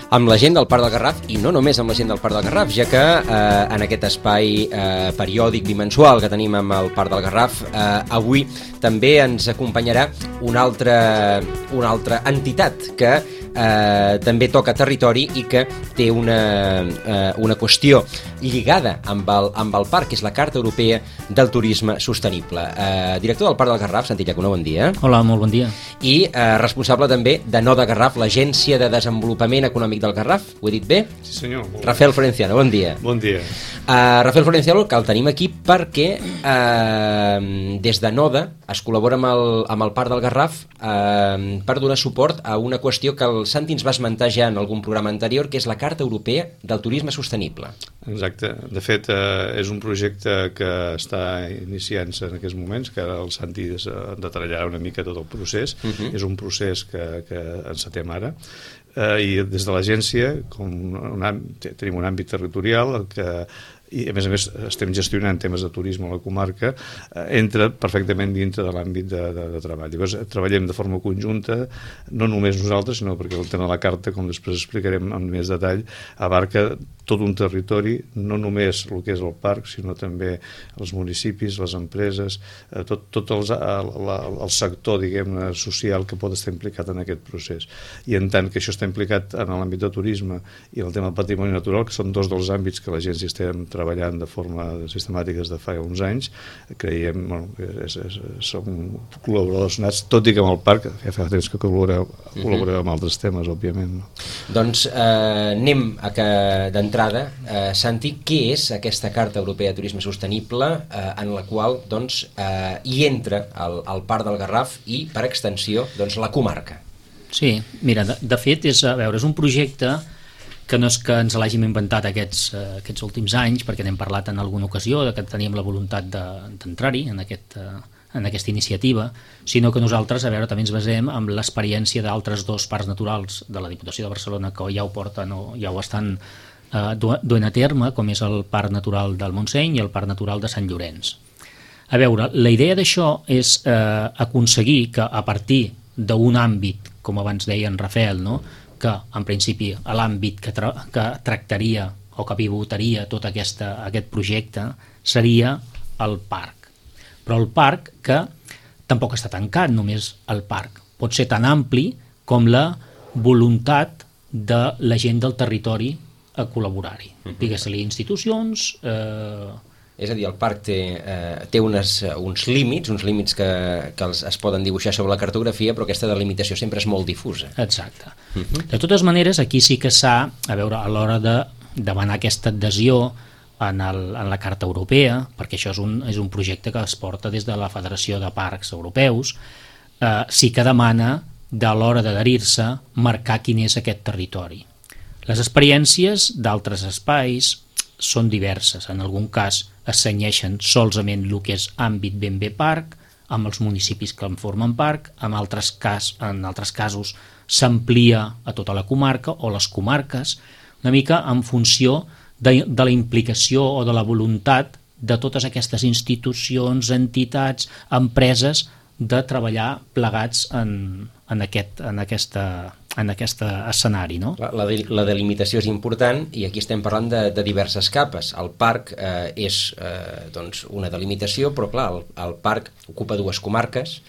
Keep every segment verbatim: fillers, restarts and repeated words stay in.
amb la gent del Parc del Garraf, i no només amb la gent del Parc del Garraf, ja que eh, en aquest espai eh, periòdic bimensual que tenim amb el Parc del Garraf, eh, avui també ens acompanyarà una altra, una altra entitat que eh, també toca territori i que té una, eh, una qüestió lligada amb el, amb el parc, que és la Carta Europea del Turisme Sostenible. Eh, director del Parc del Garraf, Santi Llacuno, bon dia. Hola, molt bon dia. I eh, responsable també de Noda Garraf, l'Agència de Desenvolupament Econòmic del Garraf. Ho he dit bé? Sí, senyor. Rafael Florenciano, bon dia. Bon dia. Uh, Rafael Florenciano, que el tenim aquí perquè uh, des de Noda es col·labora amb el, amb el Parc del Garraf uh, per donar suport a una qüestió que el Santi ens va esmentar ja en algun programa anterior, que és la Carta Europea del Turisme Sostenible. Exacte. De fet, eh, és un projecte que està iniciant-se en aquests moments, que ara el Santi detallarà una mica tot el procés. Uh-huh. És un procés que, que encetem ara. Eh, I des de l'agència, com un àmbit, tenim un àmbit territorial que, i a més a més estem gestionant temes de turisme a la comarca, eh, entra perfectament dintre de l'àmbit de, de, de treball. Llavors treballem de forma conjunta, no només nosaltres, sinó perquè el tema de la carta, com després explicarem amb més detall, abarca tot un territori, no només el que és el parc, sinó també els municipis, les empreses, eh, tot, tot els, el, el sector, diguem-ne, social que pot estar implicat en aquest procés. I en tant que això està implicat en l'àmbit de turisme i en el tema del patrimoni natural, que són dos dels àmbits que l'agència estem treballant de forma sistemàtica des de fa uns anys, creiem, bueno, és, és, som col·laboradors nats, tot i que amb el parc ja fa temps que col·laborem, col·laborem amb altres temes, òbviament. No? Doncs eh, anem a que d'entrada, eh, Santi, què és aquesta Carta Europea de Turisme Sostenible eh, en la qual doncs, eh, hi entra el, el Parc del Garraf i, per extensió, doncs, la comarca? Sí, mira, de, de fet, és, a veure, és un projecte que no és que ens l'hàgim inventat aquests, eh, aquests últims anys, perquè n'hem parlat en alguna ocasió, de que teníem la voluntat d'entrar-hi en, aquest, eh, en aquesta iniciativa, sinó que nosaltres, a veure, també ens basem en l'experiència d'altres dos parcs naturals de la Diputació de Barcelona que ja ho porten o ja ho estan eh, duent a terme, com és el Parc Natural del Montseny i el Parc Natural de Sant Llorenç. A veure, la idea d'això és eh, aconseguir que a partir d'un àmbit, com abans deia en Rafael, no?, que en principi l'àmbit que, tra que tractaria o que pivotaria tot aquesta, aquest projecte seria el parc. Però el parc que tampoc està tancat només el parc, pot ser tan ampli com la voluntat de la gent del territori a col·laborar-hi. Uh-huh. Digues-li institucions... Eh, És a dir, el parc té, eh, té unes, uns límits, uns límits que, que els, es poden dibuixar sobre la cartografia, però aquesta delimitació sempre és molt difusa. Exacte. Uh-huh. De totes maneres, aquí sí que s'ha, a veure, a l'hora de demanar aquesta adhesió en, el, en la Carta Europea, perquè això és un, és un projecte que es porta des de la Federació de Parcs Europeus, eh, sí que demana, de l'hora d'adherir-se, marcar quin és aquest territori. Les experiències d'altres espais són diverses. En algun cas es cenyeixen solament el que és àmbit ben bé parc, amb els municipis que en formen parc, en altres, cas, en altres casos s'amplia a tota la comarca o les comarques, una mica en funció de, de la implicació o de la voluntat de totes aquestes institucions, entitats, empreses, de treballar plegats en, en, aquest, en, aquesta, en aquest escenari. No? La, la, la delimitació és important i aquí estem parlant de, de diverses capes. El parc eh, és eh, doncs una delimitació, però clar, el, el parc ocupa dues comarques.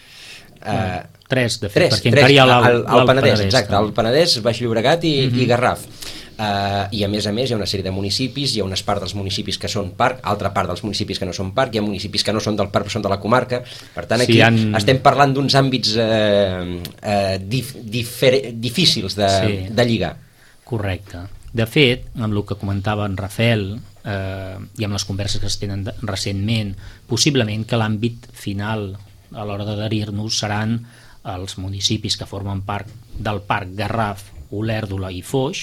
Eh, tres, de fet, tres, perquè tres, encara hi ha el, el, el Penedès, Penedès, exacte, també. el Penedès, Baix Llobregat i, uh-huh. i Garraf. Uh, I a més a més hi ha una sèrie de municipis, hi ha unes parts dels municipis que són parc, altra part dels municipis que no són parc, hi ha municipis que no són del parc però són de la comarca, per tant aquí sí, han... estem parlant d'uns àmbits uh, uh, dif difícils de, sí. de lligar. Correcte. De fet, amb el que comentava en Rafael eh, i amb les converses que es tenen recentment, possiblement que l'àmbit final a l'hora d'adherir-nos seran els municipis que formen part del parc Garraf, Olèrdola i Foix,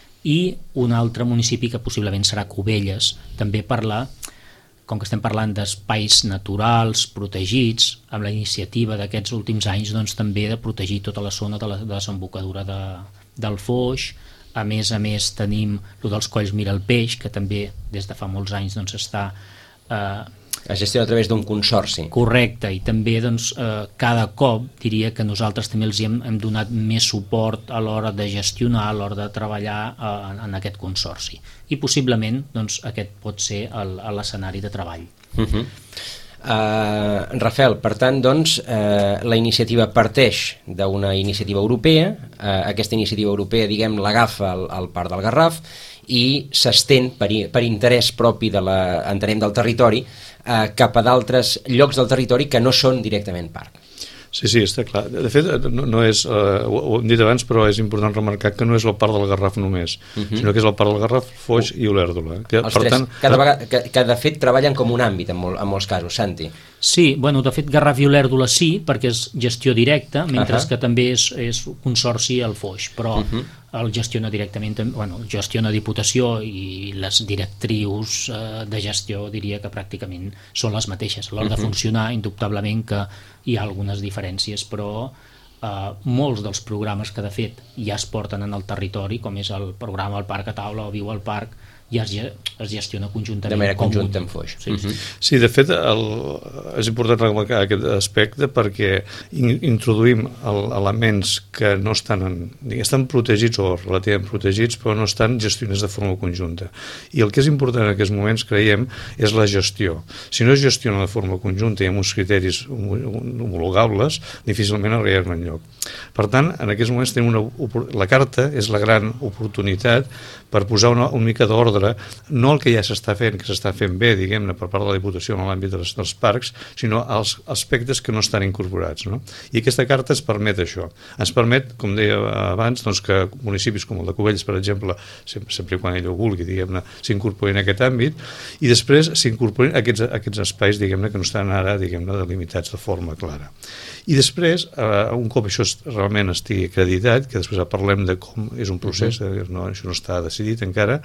i un altre municipi que possiblement serà Cubelles, també per la, com que estem parlant d'espais naturals protegits, amb la iniciativa d'aquests últims anys doncs, també de protegir tota la zona de la de desembocadura de, del Foix. A més a més tenim el dels Colls Mira el Peix, que també des de fa molts anys doncs, està eh, Es gestiona a través d'un consorci. Correcte, i també doncs, eh, cada cop diria que nosaltres també els hem, hem donat més suport a l'hora de gestionar, a l'hora de treballar eh, en aquest consorci. I possiblement doncs, aquest pot ser l'escenari de treball. Uh -huh. Uh, Rafael, per tant, doncs, uh, la iniciativa parteix d'una iniciativa europea, uh, aquesta iniciativa europea, diguem, l'agafa al, al Parc del Garraf i s'estén per, per interès propi de la, entenem, del territori uh, cap a d'altres llocs del territori que no són directament parc. Sí, sí, està clar. De fet, no, no és, uh, ho, ho hem dit abans, però és important remarcar que no és el Parc del Garraf només, uh -huh. sinó que és el Parc del Garraf, Foix uh. i Olèrdola. Que, Els per tres, tant, cada vegada, que, que de fet treballen com un àmbit en, mol, en molts casos, Santi. Sí, bueno, de fet Garraf i Olèrdola sí, perquè és gestió directa, mentre uh -huh. que també és, és consorci al Foix, però uh -huh. el gestiona directament, bueno, el gestiona Diputació i les directrius eh, de gestió diria que pràcticament són les mateixes. A l'hora uh -huh. de funcionar, indubtablement que hi ha algunes diferències, però eh, molts dels programes que de fet ja es porten en el territori, com és el programa El Parc a Taula o Viu al Parc, ja es, es gestiona conjuntament. De manera conjunta un... amb Foix. Sí, uh -huh. sí, de fet, el, és important remarcar aquest aspecte perquè in, introduïm el, elements que no estan, en, estan protegits o relativament protegits, però no estan gestionats de forma conjunta. I el que és important en aquests moments, creiem, és la gestió. Si no es gestiona de forma conjunta i amb uns criteris homologables, difícilment arribarem enlloc. Per tant, en aquests moments tenim una, la carta és la gran oportunitat per posar una, una mica d'ordre, no el que ja s'està fent, que s'està fent bé, diguem-ne, per part de la Diputació en l'àmbit dels, dels parcs, sinó els aspectes que no estan incorporats, no? I aquesta carta ens permet això. Ens permet, com deia abans, doncs, que municipis com el de Cubells, per exemple, sempre, sempre quan ell ho vulgui, diguem-ne, s'incorporin en aquest àmbit, i després s'incorporin aquests, aquests espais, diguem-ne, que no estan ara, diguem-ne, delimitats de forma clara. I després, eh, un cop això realment estigui acreditat, que després parlem de com és un procés, uh-huh. no, això no està decidit encara,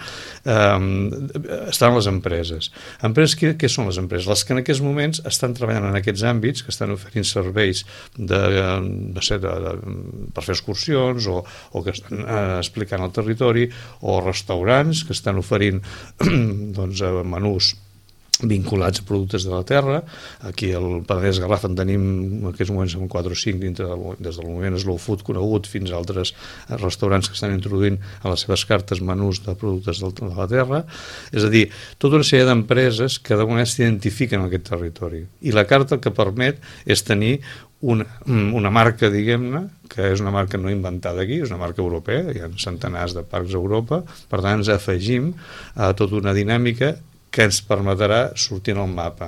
eh, estan les empreses. Empreses, què, què són les empreses? Les que en aquests moments estan treballant en aquests àmbits, que estan oferint serveis de, de ser de, de, per fer excursions o, o que estan eh, explicant el territori, o restaurants que estan oferint doncs, menús vinculats a productes de la terra. Aquí al Penedès Garraf en tenim en aquests moments amb quatre o cinc dintre del, des del moment Slow Food conegut fins a altres restaurants que estan introduint a les seves cartes menús de productes de la terra. És a dir, tota una sèrie d'empreses que d'alguna manera s'identifiquen en aquest territori. I la carta el que permet és tenir una, una marca, diguem-ne, que és una marca no inventada aquí, és una marca europea, hi ha centenars de parcs a Europa, per tant ens afegim a tota una dinàmica que ens permetrà sortir en el mapa.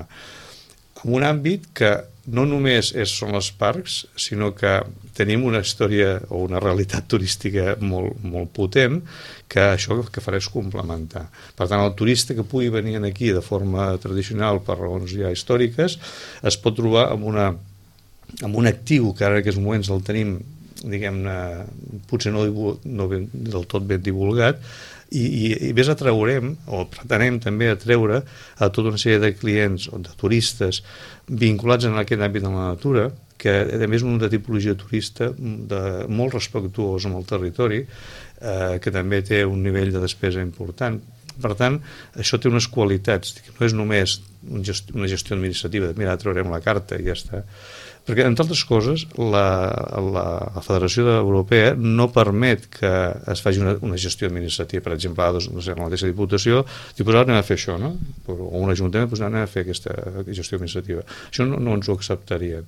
En un àmbit que no només és, són els parcs, sinó que tenim una història o una realitat turística molt, molt potent, que això que farà és complementar. Per tant, el turista que pugui venir aquí de forma tradicional per raons ja històriques, es pot trobar amb, una, amb un actiu que ara en aquests moments el tenim, diguem-ne, potser no, no ben, del tot ben divulgat, i, i, i més atraurem, o pretenem també atreure a tota una sèrie de clients o de turistes vinculats en aquest àmbit de la natura, que a més un de tipologia turista de, molt respectuós amb el territori, eh, que també té un nivell de despesa important. Per tant, això té unes qualitats, no és només un gest, una gestió administrativa, de mira, traurem la carta i ja està, perquè, entre altres coses, la, la, la Federació Europea no permet que es faci una, una gestió administrativa. Per exemple, a dos, no sé, la mateixa Diputació diu, pues ara anem a fer això, no? O un ajuntament, pues anem a fer aquesta gestió administrativa. Això no, no ens ho acceptarien.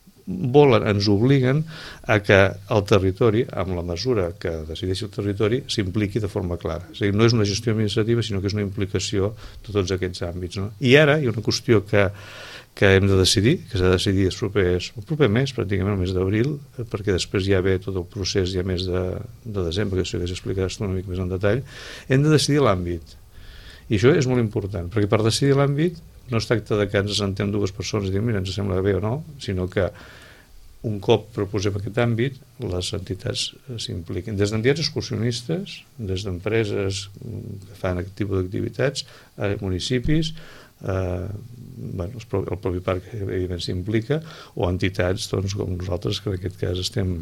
Volen, ens obliguen a que el territori, amb la mesura que decideixi el territori, s'impliqui de forma clara. És a dir, no és una gestió administrativa, sinó que és una implicació de tots aquests àmbits, no? I ara hi ha una qüestió que que hem de decidir, que s'ha de decidir els propers, el proper mes, pràcticament el mes d'abril, perquè després ja ve tot el procés ja més de, de desembre, que això que s'explicarà una mica més en detall, hem de decidir l'àmbit. I això és molt important, perquè per decidir l'àmbit no es tracta de que ens assentem dues persones i diguem, mira, ens sembla bé o no, sinó que un cop proposem aquest àmbit, les entitats s'impliquen. Des d'entitats excursionistes, des d'empreses que fan aquest tipus d'activitats, a municipis, eh, bueno, el propi parc evidentment s'implica, o entitats doncs, com nosaltres, que en aquest cas estem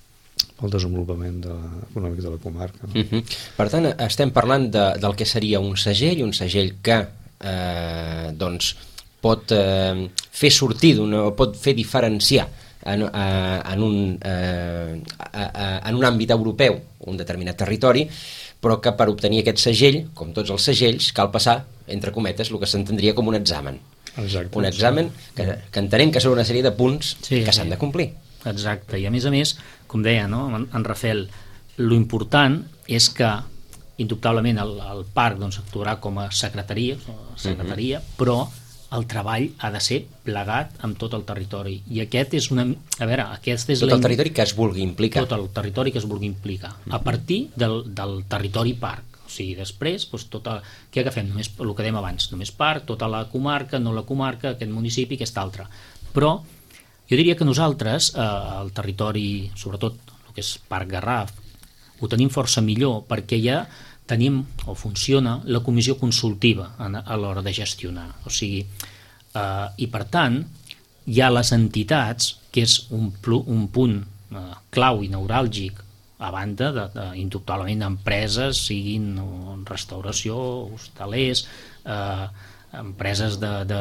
pel desenvolupament de la, econòmic de la comarca. No? Uh-huh. Per tant, estem parlant de, del que seria un segell, un segell que eh, doncs, pot eh, fer sortir d'una, o pot fer diferenciar en, eh, en, un, eh, en un àmbit europeu un determinat territori, però que per obtenir aquest segell, com tots els segells, cal passar, entre cometes, el que s'entendria com un examen. Exacte. Un examen que, que entenem que són una sèrie de punts sí, que s'han sí. de complir. Exacte, i a més a més, com deia, no, en, en Rafel, lo important és que indubtablement el, el parc doncs, actuarà com a secretaria, secretaria uh-huh. però el treball ha de ser plegat amb tot el territori, i aquest és una... A veure, aquest és tot la... el territori que es vulgui implicar. Tot el territori que es vulgui implicar, uh-huh. a partir del, del territori parc. O sigui, després, doncs, tota, què agafem? Només, el que dèiem abans, només parc, tota la comarca, no la comarca, aquest municipi, aquest altre. Però jo diria que nosaltres, eh, el territori, sobretot el que és Parc Garraf, ho tenim força millor perquè ja tenim, o funciona, la comissió consultiva a, a l'hora de gestionar. O sigui, eh, i per tant, hi ha les entitats, que és un, un punt eh, clau i neuràlgic, a banda de, de, indubtablement, empreses, siguin no, restauració, hostalers, eh, empreses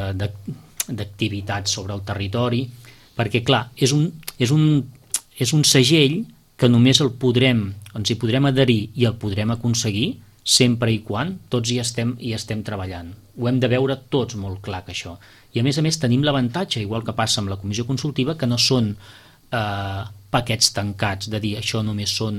d'activitats sobre el territori, perquè, clar, és un, és un, és un segell que només el podrem, ens hi podrem adherir i el podrem aconseguir sempre i quan tots hi estem, hi estem treballant. Ho hem de veure tots molt clar, que això. I, a més a més, tenim l'avantatge, igual que passa amb la comissió consultiva, que no són eh, paquets tancats, de dir això només són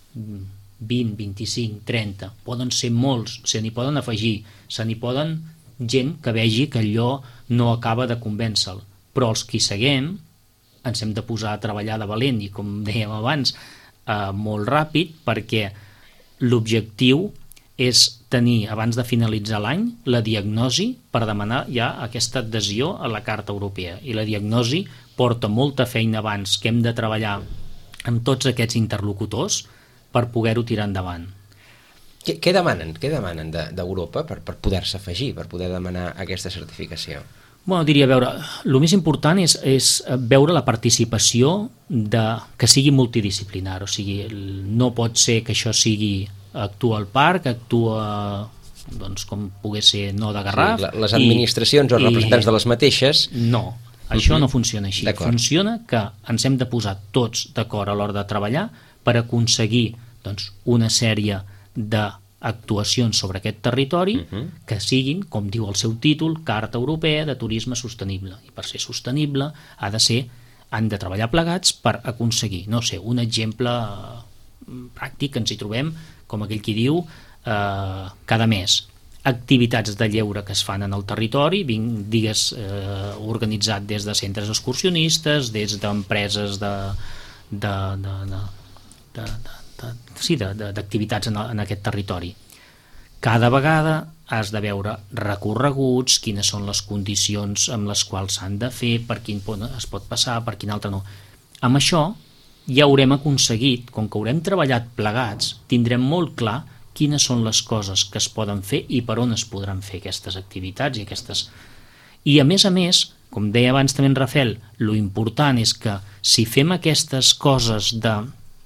vint, vint-i-cinc, trenta, poden ser molts, se n'hi poden afegir, se n'hi poden gent que vegi que allò no acaba de convèncer-lo, però els que hi seguem ens hem de posar a treballar de valent i, com dèiem abans, eh, molt ràpid, perquè l'objectiu és tenir, abans de finalitzar l'any, la diagnosi per demanar ja aquesta adhesió a la Carta Europea, i la diagnosi porta molta feina abans, que hem de treballar amb tots aquests interlocutors per poder-ho tirar endavant. Què, què demanen, què demanen d'Europa per, per poder-se afegir, per poder demanar aquesta certificació? Bueno, diria, veure, el més important és, és veure la participació de, que sigui multidisciplinar, o sigui, no pot ser que això sigui actua al parc, actua doncs, com pogués ser no de Garraf. Sí, les administracions i, o representants i, de les mateixes... No, això uh-huh. no funciona així. Funciona que ens hem de posar tots d'acord a l'hora de treballar per aconseguir doncs, una sèrie d'actuacions sobre aquest territori uh-huh. que siguin, com diu el seu títol, Carta Europea de Turisme Sostenible. I per ser sostenible ha de ser, han de treballar plegats per aconseguir, no sé, un exemple pràctic que ens hi trobem, com aquell qui diu, eh, cada mes activitats de lleure que es fan en el territori, vinc, digues, eh, organitzat des de centres excursionistes, des d'empreses de, de, de, de, de, de, de, sí, d'activitats en, en aquest territori. Cada vegada has de veure recorreguts, quines són les condicions amb les quals s'han de fer, per quin punt es pot passar, per quin altre no. Amb això ja haurem aconseguit, com que haurem treballat plegats, tindrem molt clar quines són les coses que es poden fer i per on es podran fer aquestes activitats i aquestes... I a més a més, com deia abans també en Rafel, lo important és que si fem aquestes coses de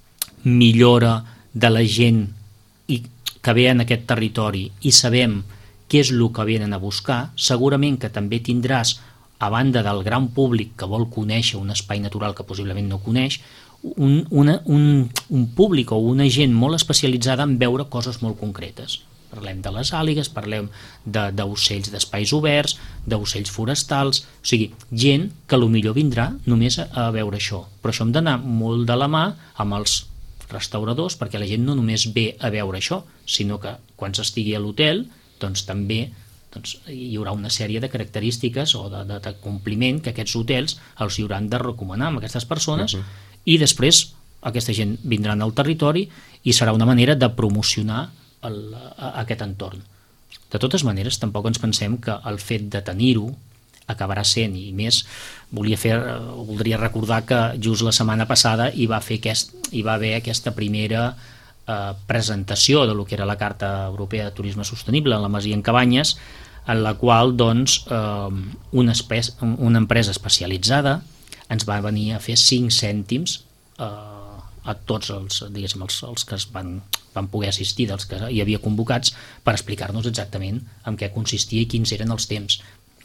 millora de la gent i que ve en aquest territori i sabem què és el que venen a buscar, segurament que també tindràs, a banda del gran públic que vol conèixer un espai natural que possiblement no coneix, Un, una, un, un públic o una gent molt especialitzada en veure coses molt concretes. Parlem de les àligues, parlem d'ocells d'espais oberts, d'ocells forestals, o sigui, gent que potser vindrà només a, a veure això. Però això hem d'anar molt de la mà amb els restauradors, perquè la gent no només ve a veure això, sinó que quan s'estigui a l'hotel, doncs també doncs, hi haurà una sèrie de característiques o de, de, de compliment que aquests hotels els hi hauran de recomanar a aquestes persones. Uh-huh. I després aquesta gent vindrà al territori i serà una manera de promocionar el, a, aquest entorn. De totes maneres, tampoc ens pensem que el fet de tenir-ho acabarà sent, i més volia fer, voldria recordar que just la setmana passada hi va, fer aquest, hi va haver aquesta primera eh, presentació de lo que era la Carta Europea de Turisme Sostenible en la Masia en Cabanyes, en la qual doncs, eh, una, espècie, una empresa especialitzada ens va venir a fer cinc cèntims eh, a tots els, diguéssim, els, els que es van, van poder assistir, dels que hi havia convocats, per explicar-nos exactament en què consistia i quins eren els temps.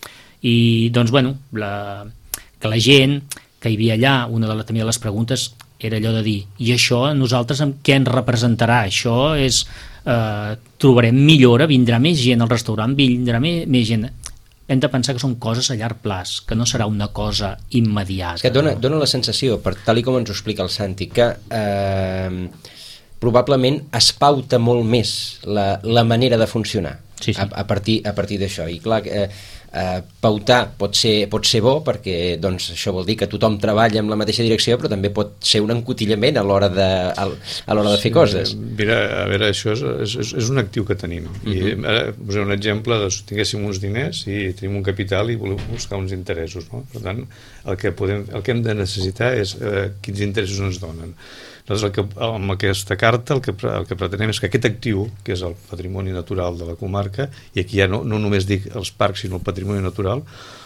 I, doncs, bueno, la, que la gent que hi havia allà, una de, la, també de les preguntes era allò de dir, i això a nosaltres amb què ens representarà? Això és... Eh, trobarem millora, vindrà més gent al restaurant, vindrà més, més gent... Hem de pensar que són coses a llarg plaç, que no serà una cosa immediata. És que dona, no? dona la sensació, per tal i com ens ho explica el Santi, que eh, probablement es pauta molt més la, la manera de funcionar sí, sí. a, a partir, a partir d'això. I clar, eh, eh, pautar pot ser, pot ser bo perquè doncs, això vol dir que tothom treballa en la mateixa direcció, però també pot ser un encotillament a l'hora de, a, a l'hora de fer sí, coses. Mira, a veure, això és, és, és un actiu que tenim. Uh-huh. I ara posaré un exemple de si tinguéssim uns diners i tenim un capital i volem buscar uns interessos. No? Per tant, el que, podem, el que hem de necessitar és eh, quins interessos ens donen. Nosaltres, el que, amb aquesta carta, el que, el que pretenem és que aquest actiu, que és el patrimoni natural de la comarca, i aquí ja no, no només dic els parcs, sinó el patrimoni natural,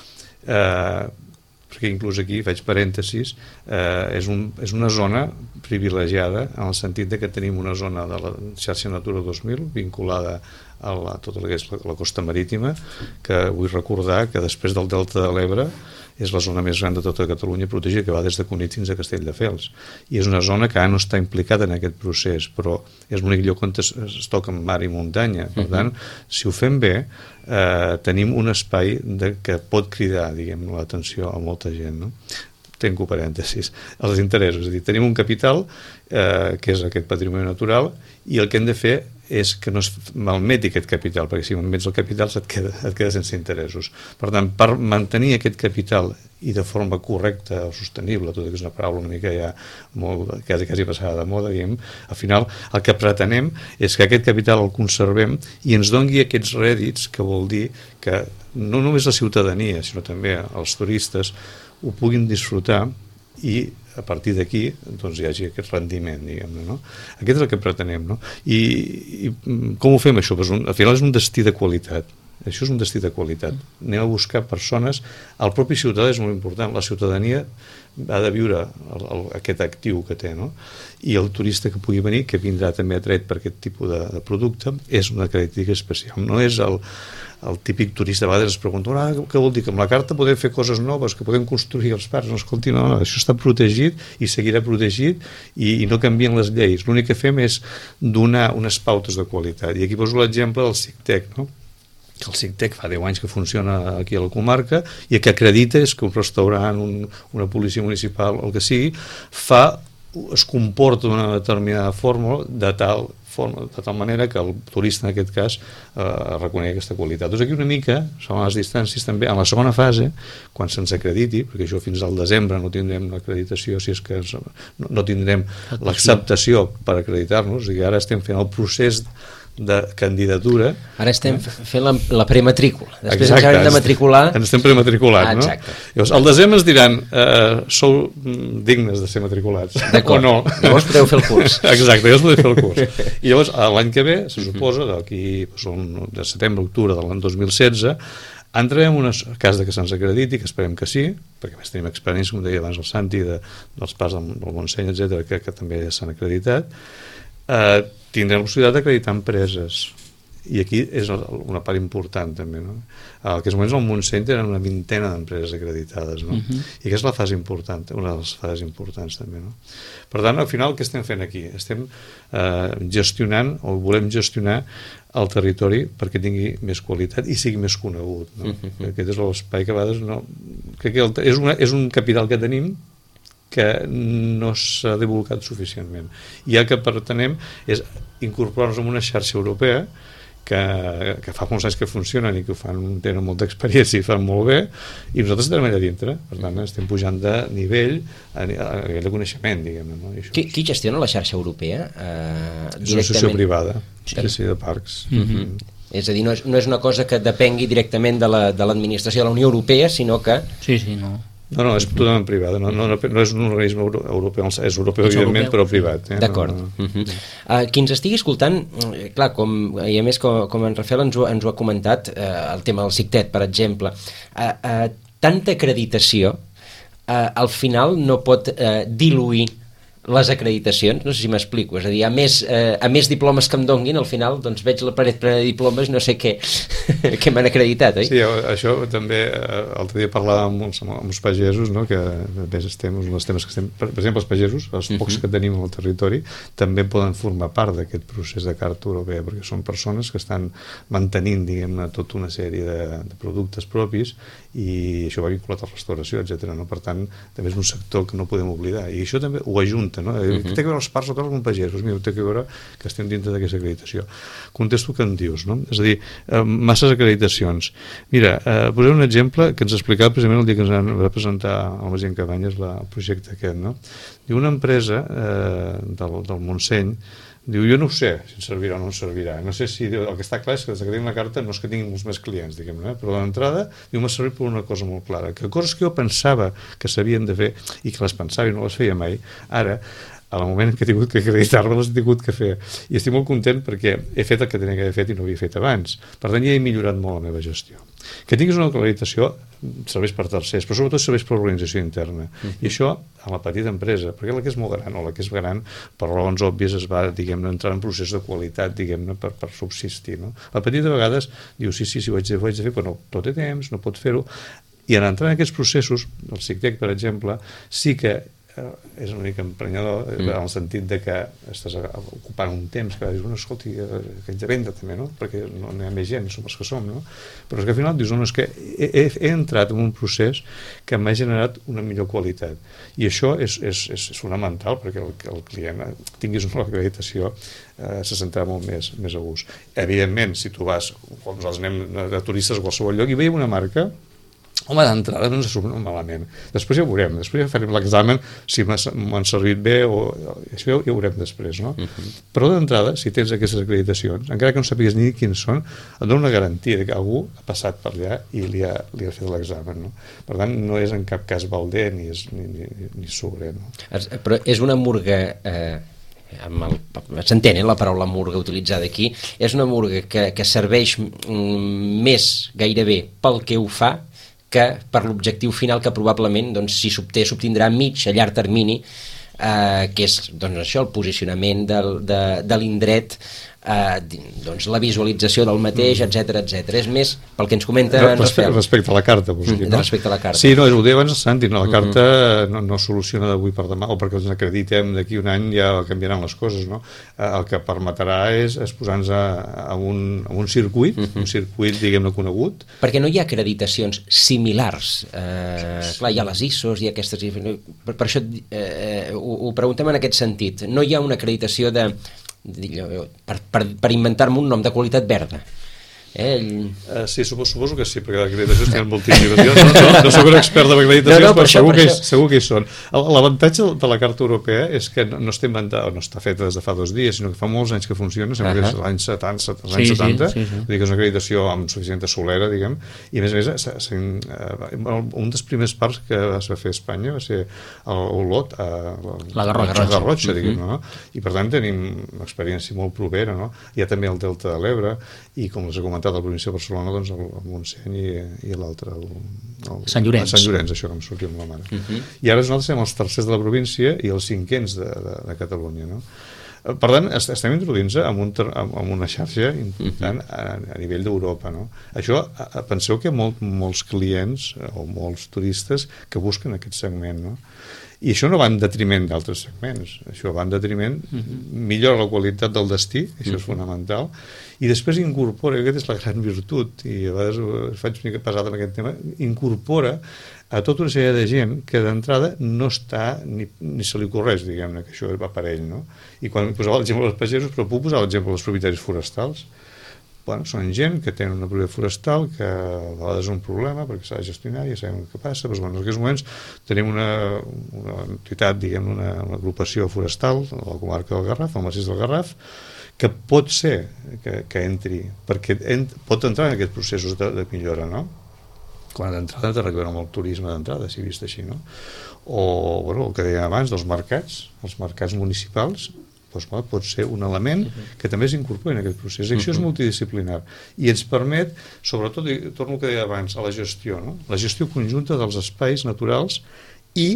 eh, perquè inclús aquí faig parèntesis, eh, és, un, és una zona privilegiada en el sentit de que tenim una zona de la xarxa Natura dos mil vinculada a la, tota la, la, la costa marítima, que vull recordar que després del Delta de l'Ebre és la zona més gran de tota Catalunya protegida, que va des de Cunit fins a Castelldefels, i és una zona que ara no està implicada en aquest procés, però és l'únic lloc on es, es toca mar i muntanya. Per tant, si ho fem bé, eh, tenim un espai de, que pot cridar, diguem, l'atenció a molta gent, no? Tenco parèntesis, els interessos, és a dir, tenim un capital eh, que és aquest patrimoni natural, i el que hem de fer és que no es malmeti aquest capital, perquè si malmets el capital et queda, et queda sense interessos. Per tant, per mantenir aquest capital i de forma correcta o sostenible, tot que és una paraula una mica ja molt, quasi, quasi passada de moda, diguem, al final el que pretenem és que aquest capital el conservem i ens doni aquests rèdits, que vol dir que no només la ciutadania, sinó també els turistes ho puguin disfrutar i a partir d'aquí doncs, hi hagi aquest rendiment, diguem-ne, no? Aquest és el que pretenem, no? I, i com ho fem, això? Pues un, al final és un destí de qualitat. Això és un destí de qualitat. Anem a buscar persones... El propi ciutadà és molt important. La ciutadania ha de viure el, el, aquest actiu que té, no? I el turista que pugui venir, que vindrà també atret per aquest tipus de, de producte, és una característica especial. No és el, el típic turista, a vegades es pregunta, ah, què vol dir? Que amb la carta podem fer coses noves, que podem construir els parcs. No, escolti, no, no, això està protegit i seguirà protegit i, i no canvien les lleis. L'únic que fem és donar unes pautes de qualitat. I aquí poso l'exemple del SICTEC, no? Que el SICTEC fa deu anys que funciona aquí a la comarca i el que acredita és que un restaurant, un, una policia municipal, el que sigui, fa, es comporta d'una determinada fórmula de tal forma, de tal manera que el turista en aquest cas eh, reconeix aquesta qualitat. Doncs aquí una mica, són les distàncies també, en la segona fase, quan se'ns acrediti, perquè això fins al desembre no tindrem l'acreditació, si és que ens, no, no tindrem l'acceptació per acreditar-nos, i ara estem fent el procés de candidatura. Ara estem fent la, la prematrícula. Després exacte, ens haurem de matricular. Ens estem prematriculant, ah, no? Llavors, al desembre ens diran eh, sou dignes de ser matriculats o no. Llavors podeu fer el curs. Exacte, llavors podeu fer el curs. I llavors, l'any que ve, se suposa, d'aquí de setembre a octubre de l'any dos mil setze, entrarem en un cas de que se'ns acrediti, que esperem que sí, perquè més tenim experiència, com deia abans el Santi, de, dels parcs del, del Montseny, etcètera, que, que també s'han acreditat. Eh, tindrem la possibilitat d'acreditar empreses, i aquí és una part important també, no? En aquests moments al Montseny tenen una vintena d'empreses acreditades, no? Uh-huh. I aquesta és la fase important, una de les fases importants també, no? Per tant, al final, què estem fent aquí? Estem eh, gestionant, o volem gestionar el territori perquè tingui més qualitat i sigui més conegut, no? Uh-huh. Aquest és l'espai que a vegades no... Crec que el, és, una, és un capital que tenim que no s'ha divulgat suficientment. I el que pretenem és incorporar-nos en una xarxa europea que, que fa molts anys que funcionen i que ho fan, tenen molta experiència i fan molt bé, i nosaltres estem allà dintre. Per tant, estem pujant de nivell a, a nivell de coneixement, diguem-ne. No? Qui, qui gestiona la xarxa europea? Eh, és una associació privada, sí. Sí, de parcs. Mm-hmm. És a dir, no és, no és una cosa que depengui directament de l'administració de, de la Unió Europea, sinó que... Sí, sí, no... No, no, és totalment privada, no, no, no és un organisme europeu, és europeu, és evidentment, europeu. Però privat. Eh? D'acord. No, no. Uh-huh. uh, qui ens estigui escoltant, clar, com, i a més com, com en Rafael ens ho, ens ho ha comentat, uh, el tema del SICTET, per exemple, uh, uh, tanta acreditació uh, al final no pot uh, diluir les acreditacions, no sé si m'explico, és a dir, a més, eh, a més diplomes que em donguin, al final doncs veig la paret plena de diplomes, no sé què, què m'han acreditat, oi? Sí, això també, l'altre dia parlàvem amb els, amb els pagesos, no? Que a més estem, els temes que estem, per exemple, els pagesos, els pocs uh -huh. que tenim al territori, també poden formar part d'aquest procés de Carta Europea, perquè són persones que estan mantenint, diguem-ne, tota una sèrie de, de productes propis, i això va vinculat a la restauració, etcètera. No? Per tant, també és un sector que no podem oblidar, i això també ho ajunta, no? Uh-huh. Té que veure els parts locals amb pagesos, mira, té que veure que estem dintre d'aquesta acreditació. Contesto el que em dius, no? És a dir, eh, masses acreditacions. Mira, eh, posaré un exemple que ens explicava precisament el dia que ens va presentar el Magí en Cabanyes el projecte aquest, no? Diu, una empresa eh, del, del Montseny, diu, jo no ho sé si ens servirà o no ens servirà. No sé si, el que està clar és que des que tenim la carta no és que tinguin molts més clients, diguem-ne, però d'entrada, diu, m'ha servit per una cosa molt clara, que coses que jo pensava que s'havien de fer i que les pensava i no les feia mai, ara, al moment que he tingut que acreditar-me les he tingut que fer. I estic molt content perquè he fet el que tenia que haver fet i no havia fet abans. Per tant, ja he millorat molt la meva gestió. Que tinguis una acreditació serveix per tercers, però sobretot serveix per l'organització interna. Uh-huh. I això a la petita empresa, perquè la que és molt gran o la que és gran, per raons òbvies es va, diguem-ne, entrar en procés de qualitat, diguem-ne, per, per subsistir, no? La petita a vegades diu, sí, sí, sí, ho haig de, ho haig de fer, però no, no té temps, no pot fer-ho. I en entrar en aquests processos, el SICTEC, per exemple, sí que és una mica emprenyador, mm. en el sentit de que estàs ocupant un temps que dius, no, escolti, que haig de vendre també, no? Perquè no hi ha més gent, som els que som, no? Però és que al final dius, no, és que he, he, he entrat en un procés que m'ha generat una millor qualitat, i això és, és, és fonamental perquè el, el client tinguis una acreditació eh, se sentirà molt més, més a gust. Evidentment, si tu vas, quan nosaltres anem de turistes a qualsevol lloc i veiem una marca, home, d'entrada no ens surt malament, després ja ho veurem, després ja farem l'examen si m'han servit bé o això ja ho veurem després, no? Uh-huh. Però d'entrada, si tens aquestes acreditacions, encara que no sàpigues ni quins són, et dona una garantia que algú ha passat per allà i li ha, li ha fet l'examen, no? Per tant, no és en cap cas balder ni, és, ni, ni, ni sobre, no? Però és una murga... Eh... s'entén, eh, la paraula murga utilitzada aquí, és una murga que, que serveix mm, més gairebé pel que ho fa que per l'objectiu final que probablement doncs, si s'obté, s'obtindrà a mig, a llarg termini, eh, que és doncs, això, el posicionament del, de, de l'indret, eh, doncs, la visualització del mateix, etcètera, etcètera. És més pel que ens comenta en Rafael. Respecte a la carta, vols dir, no? Respecte a la carta. Sí, no, ho deia abans el Santi, no, la carta uh-huh. no, no soluciona d'avui per demà, o perquè ens acreditem d'aquí un any ja canviaran les coses, no? El que permetrà és, és posar-nos a, a, un, a un circuit, uh-huh. un circuit, diguem-ne, conegut. Perquè no hi ha acreditacions similars. Eh, clar, hi ha les I S Os i aquestes... Per, per això eh, ho, ho preguntem en aquest sentit. No hi ha una acreditació de... per, per, per inventar-me un nom de qualitat verda. Eh, ell... uh, sí, suposo, suposo que sí, perquè d'acreditacions tenen moltíssimes. Jo no, no, no soc un expert de acreditacions, no, no, però, però segur, per que, això... segur que hi són. L'avantatge de la Carta Europea és que no, no està inventada, no està feta des de fa dos dies, sinó que fa molts anys que funciona, sembla uh-huh. que és l'any setanta, els anys sí, setanta, sí, sí, sí. Vull dir que és una acreditació amb suficient solera, diguem, i a més a més, s ha, s ha, uh, un dels primers parcs que es va fer a Espanya va ser Olot, a la Garrotxa, la Garrotxa uh-huh. diguem, no? I per tant tenim una experiència molt propera, no? Hi ha també el Delta de l'Ebre, i com us he comentat, de la província de Barcelona, doncs el, el Montseny i, i l'altre, el, el, Sant Llorenç. Sant Llorenç, això que em sortia amb la mare. Uh-huh. I ara nosaltres som els tercers de la província i els cinquens de, de, de Catalunya, no? Per tant, estem introduint-se en, un, en una xarxa important a, a nivell d'Europa, no? Això, penseu que molt, molts clients o molts turistes que busquen aquest segment, no? I això no va en detriment d'altres segments, això va en detriment, uh-huh. millora la qualitat del destí, això uh-huh. és fonamental, i després incorpora, aquesta és la gran virtut, i a vegades faig una mica pesada en aquest tema, incorpora a tota una sèrie de gent que d'entrada no està, ni, ni se li ocorreix, diguem-ne, que això va per ell, no? I quan posava l'exemple dels pagesos, però puc posar l'exemple dels propietaris forestals. Bueno, són gent que tenen una propietat forestal que a vegades és un problema perquè s'ha de gestionar, ja sabem el que passa, però bueno, en aquests moments tenim una, una entitat, diguem, una, una agrupació forestal a la comarca del Garraf, al massís del Garraf, que pot ser que, que entri, perquè ent, pot entrar en aquests processos de, de millora, no? Quan d'entrada té a veure amb el turisme d'entrada, si vist així, no? O, bueno, el que dèiem abans, dels mercats, els mercats municipals, doncs, bueno, pot ser un element que també s'incorpora en aquest procés. I això és multidisciplinar i ens permet, sobretot, torno al que deia abans, a la gestió, no? La gestió conjunta dels espais naturals i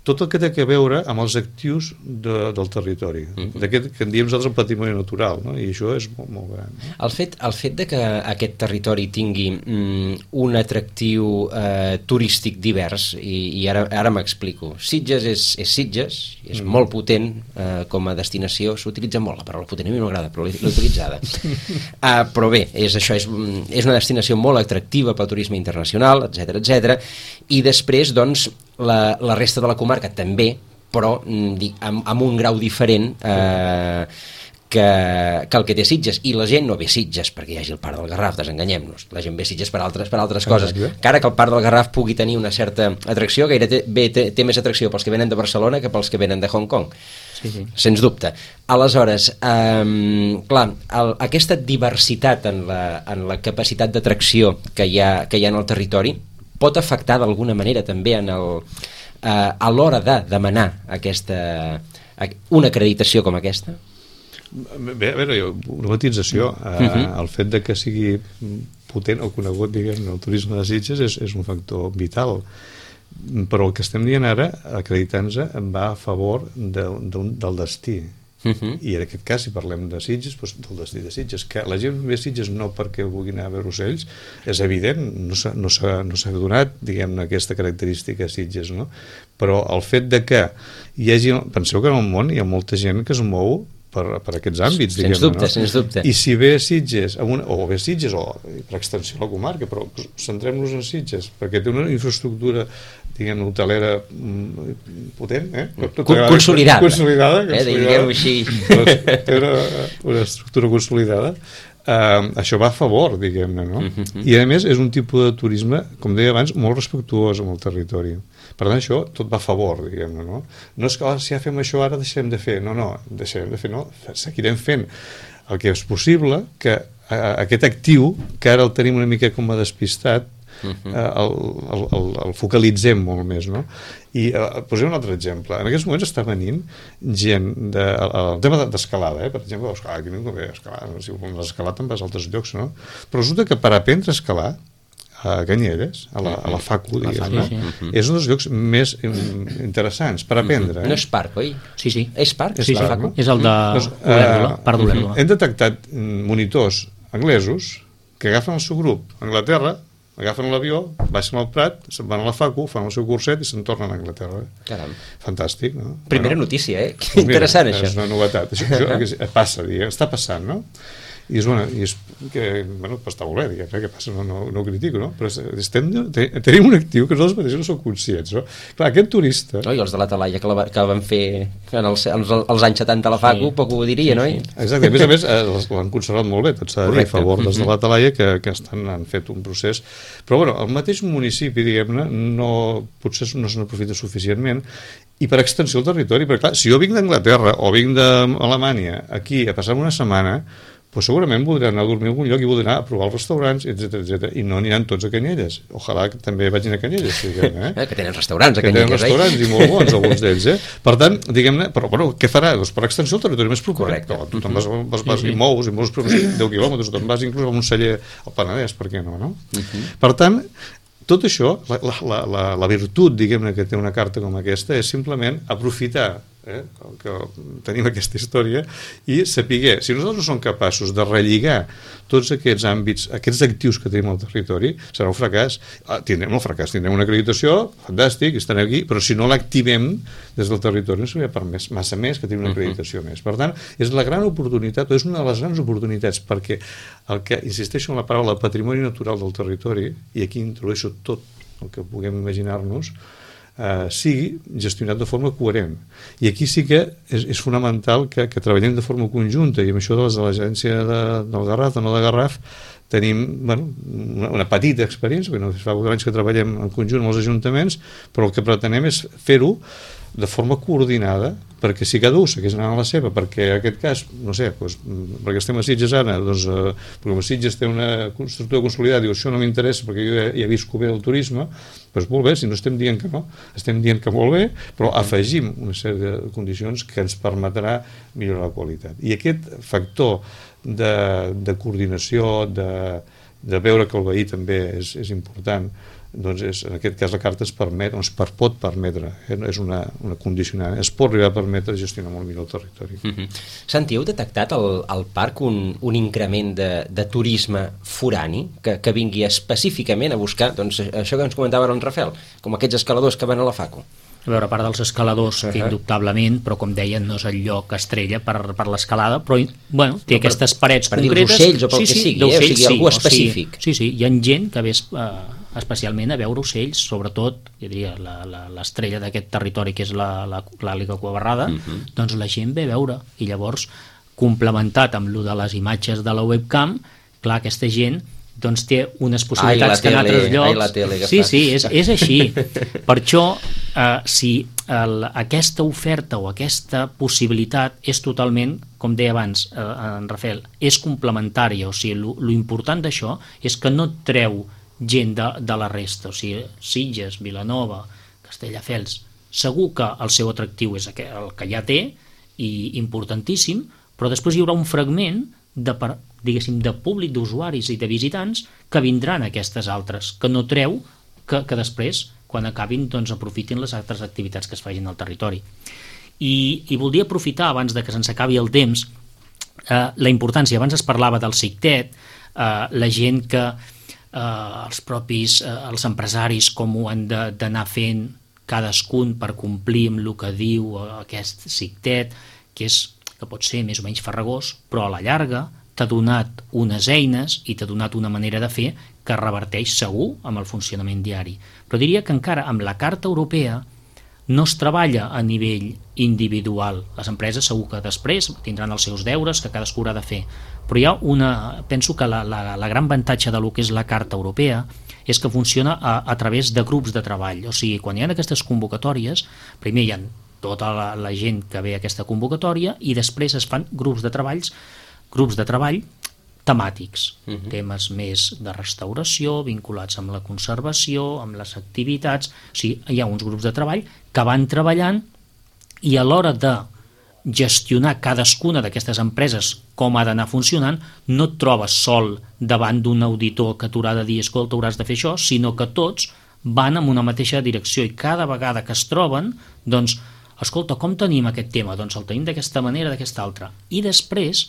tot el que té a veure amb els actius de, del territori, uh-huh. d'aquest que en diem nosaltres el patrimoni natural, no? I això és molt, molt gran. No? El fet, el fet de que aquest territori tingui mm, un atractiu eh, turístic divers, i, i ara, ara m'explico. Sitges és, és Sitges, és mm. molt potent eh, com a destinació, s'utilitza molt la paraula potent, a mi no m'agrada, però l'he utilitzada. uh, però bé, és això, és, és una destinació molt atractiva pel turisme internacional, etcètera, etcètera, i després, doncs, la, la resta de la comarca també, però dic, amb, amb un grau diferent eh, que, que el que té Sitges, i la gent no ve a Sitges perquè hi hagi el Parc del Garraf, desenganyem-nos, la gent ve a Sitges per altres, per altres coses, encara que el Parc del Garraf pugui tenir una certa atracció, gairebé té, té, té més atracció pels que venen de Barcelona que pels que venen de Hong Kong, sí, sí. Sens dubte. Aleshores, eh, clar, el, aquesta diversitat en la, en la capacitat d'atracció que hi ha, que hi ha en el territori pot afectar d'alguna manera també en el, eh, a l'hora de demanar aquesta, una acreditació com aquesta? Bé, a veure, una matització. Eh, uh-huh. El fet de que sigui potent o conegut, diguem, el turisme de Sitges és, és un factor vital. Però el que estem dient ara, acreditant-se, va a favor de, de, del destí. Uh-huh. I en aquest cas, si parlem de Sitges, doncs del destí de Sitges, que la gent ve a Sitges no perquè vulgui anar a veure ocells, és evident, no s'ha, no s'ha, no s'ha donat, diguem-ne, aquesta característica a Sitges, no? Però el fet de que hi hagi, penseu que en el món hi ha molta gent que es mou per, per aquests àmbits, diguem-ne, sens dubte, no? Sens dubte. I si ve a Sitges, una, o ve a Sitges, o per extensió a la comarca, però centrem-nos en Sitges, perquè té una infraestructura, diguem, hotelera potent, eh? Consolidada. Consolidada, eh, diguem-ho així. Té una, una estructura consolidada. Uh, això va a favor, diguem-ne, no? Uh-huh. I a més és un tipus de turisme, com deia abans, molt respectuós amb el territori. Per tant, això tot va a favor, diguem-ne, no? No és que oh, si ja fem això ara deixarem de fer, no, no, deixarem de fer, no, seguirem fent el que és possible, que uh, aquest actiu, que ara el tenim una mica com a despistat, Uh-huh. el, el, el, el focalitzem molt més, no? I uh, posem un altre exemple. En aquests moments està venint gent de, el, el tema d'escalada, eh? Per exemple, ah, aquí no convé escalar, si vols escalar te'n vas a altres llocs, no? Però resulta que per aprendre a escalar a Canyelles, a la, a la FACU, diguem, no? Uh-huh. És un dels llocs més interessants per aprendre. Uh-huh. Eh? No és parc, oi? Sí, sí. És parc? Sí, sí. FACU? És el de doncs, Olèrdola, uh, part d'Olèrdola. Hem detectat monitors anglesos que agafen el seu grup a Anglaterra, agafen l'avió, baixen al Prat, se'n van a la FACU, fan el seu curset i se'n tornen a Anglaterra. Caram. Fantàstic, no? Primera bueno, notícia, eh? Doncs interessant, mira, això. És una novetat. Això, això passa, diguem, està passant, no? I és, bueno, i és que, bueno, està molt bé, diguem, eh, què passa, no, no, no ho critico, no? Però estem, tenim un actiu que nosaltres mateixos no som conscients, no? Clar, aquest turista... No, i els de la Talaia que, la, que van fer en els, els, els anys setanta a la FACU, sí. Poc ho diria, no? Exacte, a més a més l'han conservat molt bé, tot s'ha de dir, a favor des de la Talaia, que, que estan, han fet un procés... Però, bueno, el mateix municipi, diguem-ne, no, potser no se n'aprofita suficientment, i per extensió del territori, perquè clar, si jo vinc d'Anglaterra o vinc d'Alemanya aquí a passar una setmana, pues segurament voldran anar a dormir a algun lloc i voldran anar a provar els restaurants, etcètera, etcètera. I no aniran tots a Canyelles. Ojalà que també vagin a Canyelles, diguem, eh? Que tenen restaurants a que Canyelles, tenen restaurants i molt bons, alguns d'ells, eh? Per tant, diguem-ne, però bueno, què farà? Doncs per extensió el territori més proper. Correcte. Tu te'n vas, vas, vas i mous, i mous deu quilòmetres, te'n vas inclús a un celler al Penedès, per què no, no? Uh-huh. Per tant, tot això, la, la, la, la virtut, diguem-ne, que té una carta com aquesta és simplement aprofitar eh, que tenim aquesta història i saber, si nosaltres no som capaços de relligar tots aquests àmbits, aquests actius que tenim al territori, serà un fracàs. Ah, tindrem un fracàs, tindrem una acreditació, fantàstic, estan aquí, però si no l'activem des del territori no seria per més, massa més que tenir una acreditació uh-huh. més. Per tant, és la gran oportunitat, és una de les grans oportunitats, perquè el que, insisteixo en la paraula patrimoni natural del territori, i aquí introdueixo tot el que puguem imaginar-nos, Uh, sigui gestionat de forma coherent. I aquí sí que és, és fonamental que, que treballem de forma conjunta, i amb això de l'agència de, del Garraf, de no de Garraf, tenim bueno, una, una petita experiència, perquè no fa anys que treballem en conjunt amb els ajuntaments, però el que pretenem és fer-ho de forma coordinada, perquè si cada un segueix anant a la seva, perquè en aquest cas, no sé, doncs, perquè estem a Sitges ara, doncs, eh, perquè a Sitges té una estructura consolidada, diu, això no m'interessa perquè jo ja, ja visco bé el turisme, doncs molt bé, si no estem dient que no, estem dient que molt bé, però afegim una sèrie de condicions que ens permetrà millorar la qualitat. I aquest factor de, de coordinació, de, de veure que el veí també és, és important, doncs és, en aquest cas la carta es permet, doncs per, pot permetre, eh? és una, una condicionant, es pot arribar a permetre gestionar molt millor el territori. Mm-hmm. Santi, heu detectat al, al parc un, un increment de, de turisme forani que, que vingui específicament a buscar, doncs, això que ens comentava en Rafael, com aquests escaladors que van a la Faco? A veure, a part dels escaladors, uh -huh. que indubtablement, però com deien, no és el lloc estrella per, per l'escalada, però bueno, té no, per, aquestes parets per concretes... Per dir els ocells o pel sí, que sí, sigui, eh? O sigui, algú específic. O sigui, sí, sí, hi ha gent que ve eh, especialment a veure ocells, sobretot, jo diria, l'estrella d'aquest territori, que és l'àliga cuabarrada, uh -huh. doncs la gent ve a veure, i llavors, complementat amb lo de les imatges de la webcam, clar, aquesta gent doncs té unes possibilitats ai, que en altres llocs... Ai, la tele, que sí, fa. sí, és, és així. Per això, eh, si el, aquesta oferta o aquesta possibilitat és totalment, com deia abans eh, en Rafael, és complementària, o sigui, lo important d'això és que no treu gent de, de la resta, o sigui, Sitges, Vilanova, Castelldefels, segur que el seu atractiu és el que ja té, i importantíssim, però després hi haurà un fragment de, diguéssim, de públic, d'usuaris i de visitants que vindran a aquestes altres, que no treu que, que després, quan acabin, doncs aprofitin les altres activitats que es facin al territori. I, i voldria aprofitar, abans de que se'ns acabi el temps, eh, la importància, abans es parlava del SICTET, eh, la gent que, eh, els propis, eh, els empresaris, com ho han d'anar fent cadascun per complir amb el que diu aquest SICTET, que és que pot ser més o menys farragós, però a la llarga t'ha donat unes eines i t'ha donat una manera de fer que reverteix segur amb el funcionament diari. Però diria que encara amb la Carta Europea no es treballa a nivell individual. Les empreses segur que després tindran els seus deures que cadascú haurà de fer, però hi ha una... Penso que la, la, la gran avantatge de lo que és la Carta Europea és que funciona a, a través de grups de treball. O sigui, quan hi ha aquestes convocatòries, primer hi ha tota la, la gent que ve a aquesta convocatòria i després es fan grups de treballs, grups de treball temàtics, uh-huh. temes més de restauració, vinculats amb la conservació, amb les activitats, o sigui, hi ha uns grups de treball que van treballant i a l'hora de gestionar cadascuna d'aquestes empreses com ha d'anar funcionant, no et trobes sol davant d'un auditor que t'haurà de dir, escolta, hauràs de fer això, sinó que tots van en una mateixa direcció i cada vegada que es troben, doncs, escolta, com tenim aquest tema? Doncs el tenim d'aquesta manera, d'aquesta altra. I després,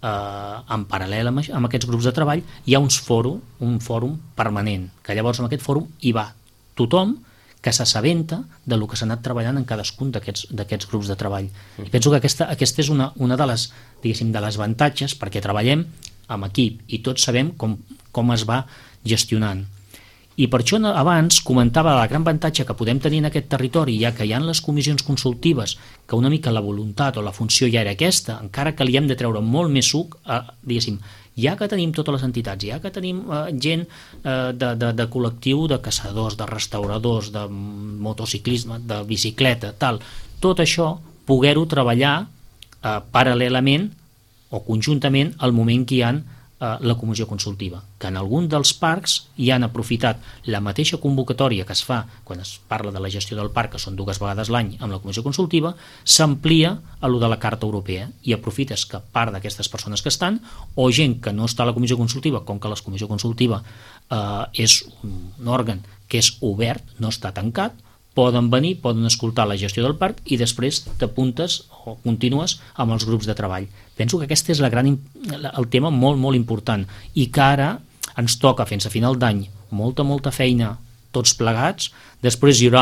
eh, en paral·lel amb, amb aquests grups de treball, hi ha uns fòrum, un fòrum permanent, que llavors en aquest fòrum hi va tothom que s'assabenta de lo que s'ha anat treballant en cadascun d'aquests grups de treball. I penso que aquesta, aquesta és una, una de les, diguéssim, de les avantatges, perquè treballem amb equip i tots sabem com, com es va gestionant. I per això abans comentava la gran avantatge que podem tenir en aquest territori, ja que hi ha les comissions consultives, que una mica la voluntat o la funció ja era aquesta, encara que li hem de treure molt més suc, eh, diguéssim, ja que tenim totes les entitats, ja que tenim eh, gent eh, de, de, de col·lectiu de caçadors, de restauradors, de motociclisme, de bicicleta, tal, tot això, poder-ho treballar eh, paral·lelament o conjuntament al moment que hi ha la comissió consultiva, que en algun dels parcs hi han aprofitat la mateixa convocatòria que es fa quan es parla de la gestió del parc, que són dues vegades l'any amb la comissió consultiva, s'amplia a lo de la Carta Europea i aprofites que part d'aquestes persones que estan, o gent que no està a la comissió consultiva, com que la comissió consultiva eh, és un òrgan que és obert, no està tancat, poden venir, poden escoltar la gestió del parc i després t'apuntes o continues amb els grups de treball. Penso que aquest és la gran, el tema molt, molt important i que ara ens toca fins a final d'any molta, molta feina tots plegats, després hi haurà,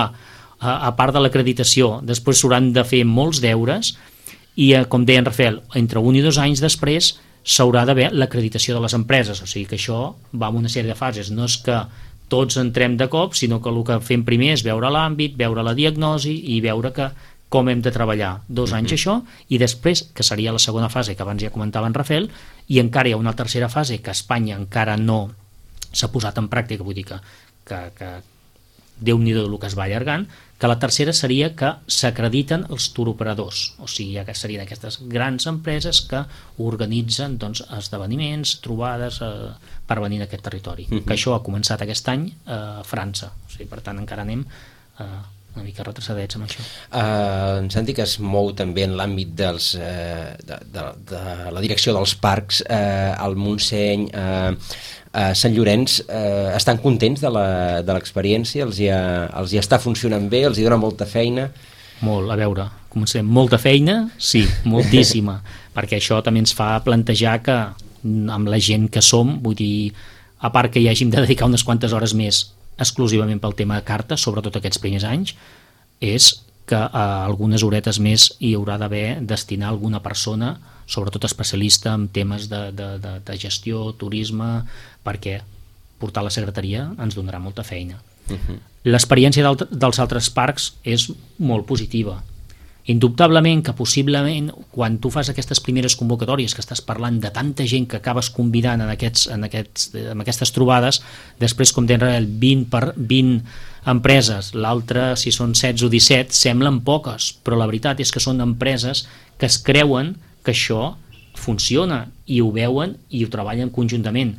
a part de l'acreditació, després s'hauran de fer molts deures i, com deia en Rafael, entre un i dos anys després s'haurà d'haver l'acreditació de les empreses, o sigui que això va amb una sèrie de fases, no és que tots entrem de cop, sinó que el que fem primer és veure l'àmbit, veure la diagnosi i veure que com hem de treballar dos anys uh-huh. això, i després, que seria la segona fase que abans ja comentava en Rafael, i encara hi ha una tercera fase que a Espanya encara no s'ha posat en pràctica, vull dir que, que, que Déu-n'hi-do el que es va allargant, que la tercera seria que s'acrediten els turoperadors, o sigui, ja que serien aquestes grans empreses que organitzen doncs, esdeveniments, trobades eh, per venir a aquest territori, uh-huh. que això ha començat aquest any a França, o sigui, per tant encara anem eh, una mica retrocedets amb això. Uh, en Santi, que es mou també en l'àmbit dels, uh, de, de, de la direcció dels parcs, uh, el Montseny, uh, uh, Sant Llorenç, uh, estan contents de l'experiència? Els, hi ha, els hi està funcionant bé? Els hi dona molta feina? Molt, a veure, comencem. Molta feina? Sí, moltíssima, perquè això també ens fa plantejar que amb la gent que som, vull dir, a part que hi hàgim de dedicar unes quantes hores més exclusivament pel tema de cartes, sobretot aquests primers anys, és que a algunes horetes més hi haurà d'haver destinar alguna persona, sobretot especialista en temes de, de, de, de gestió, turisme, perquè portar la secretaria ens donarà molta feina. Uh-huh. L'experiència dels altres parcs és molt positiva. Indubtablement que possiblement quan tu fas aquestes primeres convocatòries que estàs parlant de tanta gent que acabes convidant en, aquests, en, aquests, en aquestes trobades, després com deia el vint per vint empreses, l'altre si són setze o disset semblen poques, però la veritat és que són empreses que es creuen que això funciona i ho veuen i ho treballen conjuntament,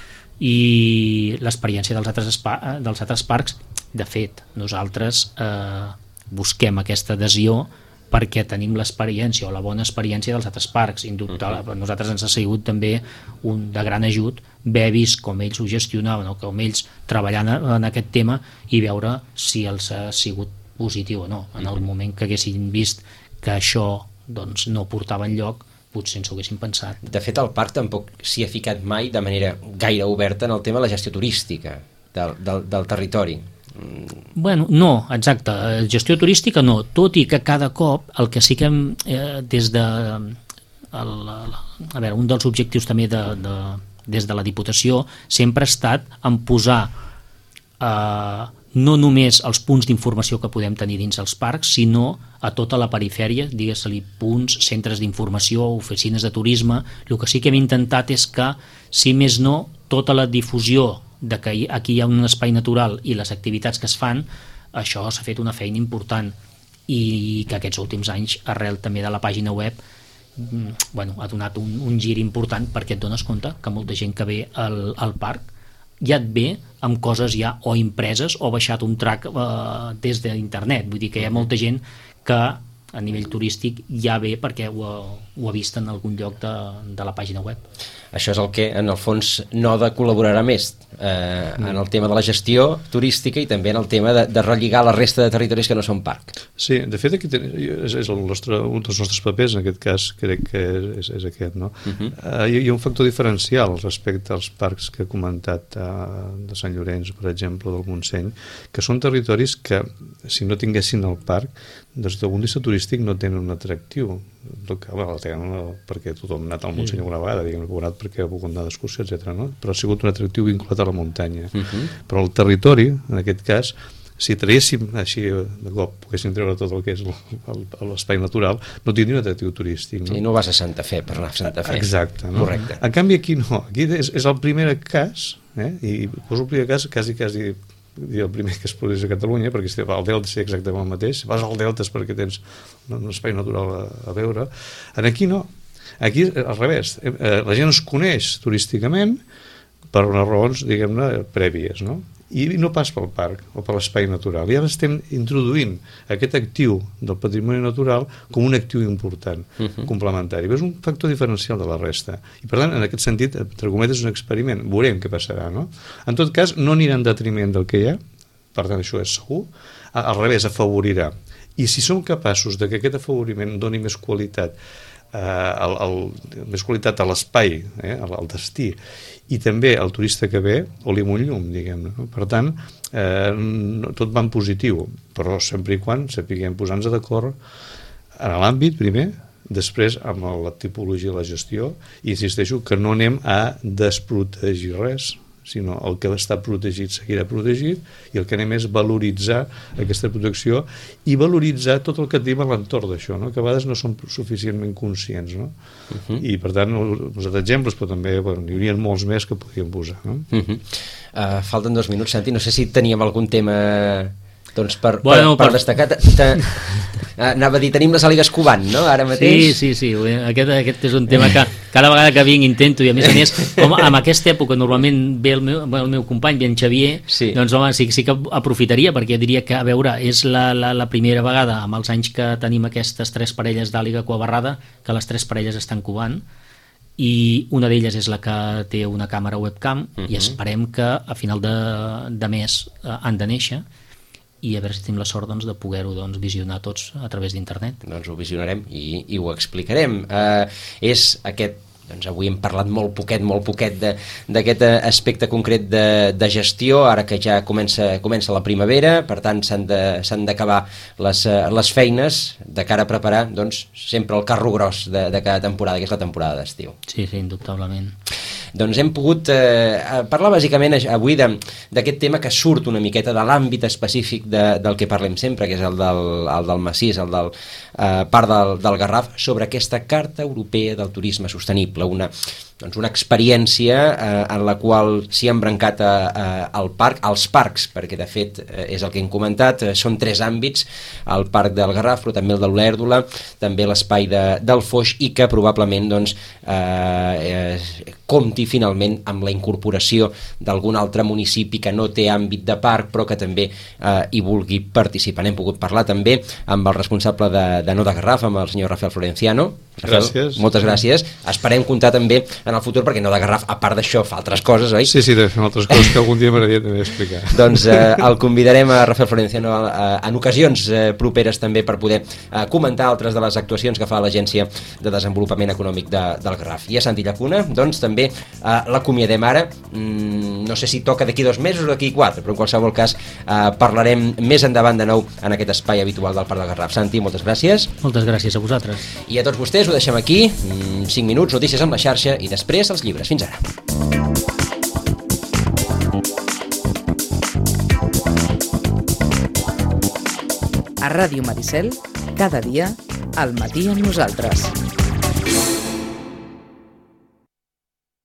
i l'experiència dels altres, spa, dels altres parcs, de fet nosaltres eh, busquem aquesta adhesió perquè tenim l'experiència o la bona experiència dels altres parcs. Indubtable, uh-huh. Nosaltres ens ha sigut també un de gran ajut haver vist com ells ho gestionaven o com ells treballant en aquest tema i veure si els ha sigut positiu o no. En el moment que haguessin vist que això doncs, no portava enlloc, potser ens ho haguessin pensat. De fet, el parc tampoc s'hi ha ficat mai de manera gaire oberta en el tema de la gestió turística del, del, del territori. Bueno, no, exacte, gestió turística no, tot i que cada cop el que sí que hem, eh, des de el, a veure, un dels objectius també de, de, des de la Diputació sempre ha estat en posar eh, no només els punts d'informació que podem tenir dins els parcs, sinó a tota la perifèria, digues-li punts, centres d'informació, oficines de turisme. El que sí que hem intentat és que, si més no, tota la difusió de que aquí hi ha un espai natural i les activitats que es fan, això s'ha fet una feina important i que aquests últims anys, arrel també de la pàgina web, bueno, ha donat un, un gir important perquè et dones compte que molta gent que ve al, al parc ja et ve amb coses ja o impreses o baixat un track eh, des d'internet, vull dir que hi ha molta gent que a nivell turístic ja ve perquè ho ha, ho ha vist en algun lloc de, de la pàgina web. Això és el que, en el fons, Noda col·laborarà més eh, en el tema de la gestió turística i també en el tema de, de relligar la resta de territoris que no són parc. Sí, de fet, aquí ten, és, és el nostre, un dels nostres papers, en aquest cas, crec que és, és aquest, no? Uh-huh. uh, hi, hi ha un factor diferencial respecte als parcs que he comentat uh, de Sant Llorenç, per exemple, del Montseny, que són territoris que, si no tinguessin el parc, des del punt de vista turístic no tenen un atractiu, que, bueno, tenen, perquè tothom ha anat al Montseny alguna vegada, diguem, ha anat perquè ha volgut anar d'excursió, etcètera, no? Però ha sigut un atractiu vinculat a la muntanya. Uh-huh. Però el territori, en aquest cas, si traguéssim així de cop, poguéssim treure tot el que és l'espai natural, no tindria un atractiu turístic. No? Sí, no vas a Santa Fe per anar a Santa Fe. Exacte. No? Correcte. En canvi aquí no, aquí és, és el primer cas, eh? I poso el primer cas, quasi, quasi el primer que es produeix a Catalunya, perquè el delta és exactament el mateix, vas al delta perquè tens un espai natural a, a veure. En aquí no, aquí al revés, la gent es coneix turísticament per unes raons, diguem-ne, prèvies, no? I no pas pel parc o per l'espai natural. I ara estem introduint aquest actiu del patrimoni natural com un actiu important, uh-huh. complementari. És un factor diferencial de la resta. I per tant, en aquest sentit, entre cometes, és un experiment. Veurem què passarà, no? En tot cas, no anirà en detriment del que hi ha, per tant, això és segur. Al revés, afavorirà. I si som capaços de que aquest afavoriment doni més qualitat, eh, el, el, més qualitat a l'espai, eh, al, al destí, i també el turista que ve, oli amunt llum, diguem-ne. No? Per tant, eh, no, tot va en positiu, però sempre i quan sapiguem posar-nos d'acord en l'àmbit, primer, després amb la tipologia de la gestió, i insisteixo que no anem a desprotegir res, sinó el que està protegit seguirà protegit, i el que anem és valoritzar aquesta protecció i valoritzar tot el que tenim a l'entorn d'això, no? Que a vegades no som suficientment conscients, no? Uh-huh. I per tant, uns exemples, però també bueno, hi hauria molts més que podríem posar, no? Uh-huh. uh, falten dos minuts, Santi, no sé si teníem algun tema doncs per, bueno, per, per per... destacar te, te, anava a dir, tenim les àligues covant, no? Ara mateix. Sí, sí, sí, aquest, aquest és un tema que cada vegada que vinc intento, i a més a més, com en aquesta època normalment ve el meu, el meu company, ve en Xavier, sí. doncs home, sí, sí que aprofitaria, perquè diria que, a veure, és la, la, la primera vegada amb els anys que tenim aquestes tres parelles d'àliga coabarrada que les tres parelles estan covant, i una d'elles és la que té una càmera webcam, uh-huh. i esperem que a final de, de mes eh, han de néixer, i a veure si tenim la sort doncs, de poder-ho doncs, visionar tots a través d'internet. Doncs ho visionarem i, i ho explicarem. Uh, és aquest, doncs avui hem parlat molt poquet, molt poquet d'aquest aspecte concret de, de gestió, ara que ja comença, comença la primavera, per tant s'han de, s'han d'acabar les, les feines de cara a preparar doncs, sempre el carro gros de, de cada temporada, que és la temporada d'estiu. Sí, sí, indubtablement. Doncs hem pogut eh, parlar bàsicament avui de, d'aquest tema que surt una miqueta de l'àmbit específic de, del que parlem sempre, que és el del, el del massís, el del eh, parc del, del Garraf, sobre aquesta Carta Europea del Turisme Sostenible, una, doncs una experiència eh, en la qual s'hi ha embrancat a, a, al parc, als parcs, perquè de fet eh, és el que hem comentat, eh, són tres àmbits, el parc del Garraf, però també el de l'Olèrdola, també l'espai de, del Foix, i que probablement doncs, eh, eh, compti finalment amb la incorporació d'algun altre municipi que no té àmbit de parc però que també eh, hi vulgui participar. N'hem pogut parlar també amb el responsable de, de No de Garraf, amb el senyor Rafael Florenciano. Rafael, gràcies. Moltes gràcies. Esperem comptar també en el futur, perquè No de Garraf, a part d'això, fa altres coses, oi? Sí, sí, fem altres coses que algun dia m'agradaria també explicar. Doncs eh, el convidarem a Rafael Florenciano eh, en ocasions eh, properes també per poder eh, comentar altres de les actuacions que fa l'Agència de Desenvolupament Econòmic de, del Garraf. I a Santi Llacuna, doncs també eh, l'acomiadem ara, mm, no sé si toca d'aquí dos mesos o d'aquí quatre, però en qualsevol cas eh, parlarem més endavant de nou en aquest espai habitual del Parc del Garraf. Santi, moltes gràcies. Moltes gràcies a vosaltres. I a tots vostès ho deixem aquí, cinc minuts, notícies amb la xarxa i després els llibres. Fins ara. A Ràdio Maricel, cada dia, al matí amb nosaltres.